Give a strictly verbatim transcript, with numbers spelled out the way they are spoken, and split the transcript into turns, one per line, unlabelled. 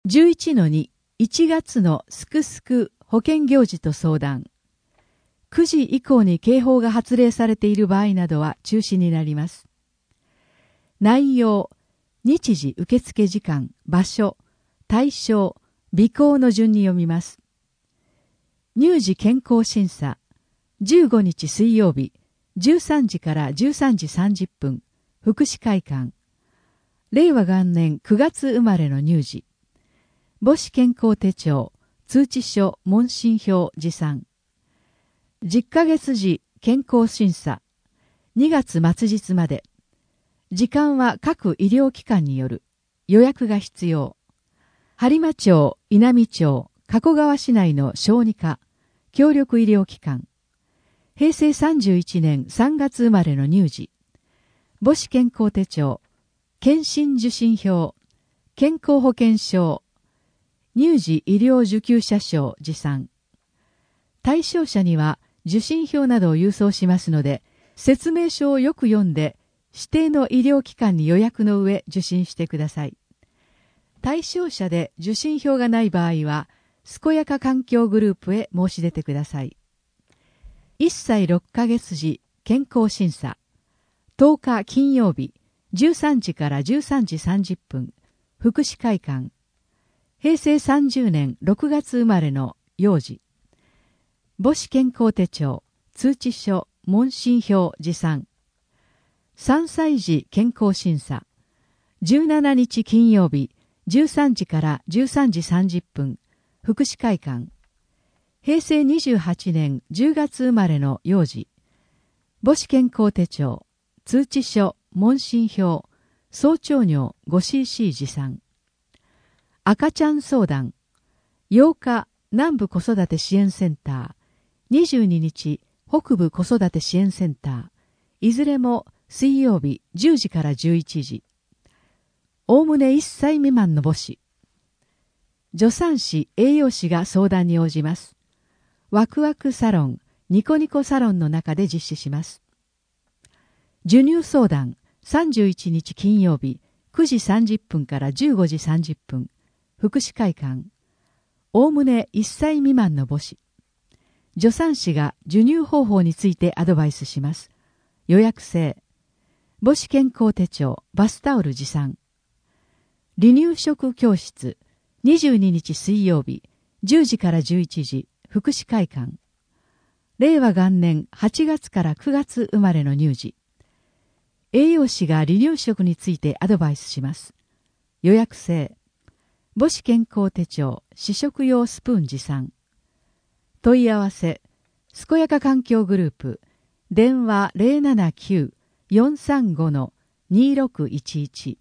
じゅういちのに、いちがつのすくすく保健行事と相談。くじ以降に警報が発令されている場合などは中止になります。内容、日時受付時間、場所、対象、備考の順に読みます。乳児健康審査、じゅうごにち水曜日、じゅうさんじからじゅうさんじさんじゅっぷん、福祉会館。令和元年くがつ生まれの乳児。母子健康手帳、通知書、問診票持参。じゅっかげつ時健康審査、にがつ末日まで。時間は各医療機関による。予約が必要。播磨町、稲美町、加古川市内の小児科、協力医療機関。へいせいさんじゅういちねんさんがつ生まれの乳児。母子健康手帳、検診受診票、健康保険証、乳児医療受給者証持参。対象者には受診票などを郵送しますので、説明書をよく読んで、指定の医療機関に予約の上受診してください。対象者で受診票がない場合は、健やか環境グループへ申し出てください。いっさいろっかげつ時健康審査、とおか金曜日、じゅうさんじからじゅうさんじさんじゅっぷん、福祉会館。へいせいさんじゅうねんろくがつ生まれの幼児。母子健康手帳、通知書、問診票持参。さんさい児健康審査、じゅうしちにち金曜日、じゅうさんじからじゅうさんじさんじゅっぷん、福祉会館。へいせいにじゅうはちねんじゅうがつ生まれの幼児。母子健康手帳、通知書、問診票、総長尿 ごシーシー 持参。赤ちゃん相談、ようか南部子育て支援センター、にじゅうににち北部子育て支援センター、いずれも水曜日じゅうじからじゅういちじ。おおむねいっさい未満の母子。助産師、栄養士が相談に応じます。ワクワクサロン、ニコニコサロンの中で実施します。授乳相談、さんじゅういちにち金曜日、くじさんじゅっぷんからじゅうごじさんじゅっぷん、福祉会館。おおむねいっさい未満の母子。助産師が授乳方法についてアドバイスします。予約制。母子健康手帳、バスタオル持参。離乳食教室、にじゅうににち水曜日、じゅうじからじゅういちじ、福祉会館。令和元年はちがつからくがつ生まれの乳児。栄養士が離乳食についてアドバイスします。予約制。母子健康手帳、試食用スプーン持参。問い合わせ、健やか環境グループ、電話 ゼロななきゅう よんさんご にろくいちいち。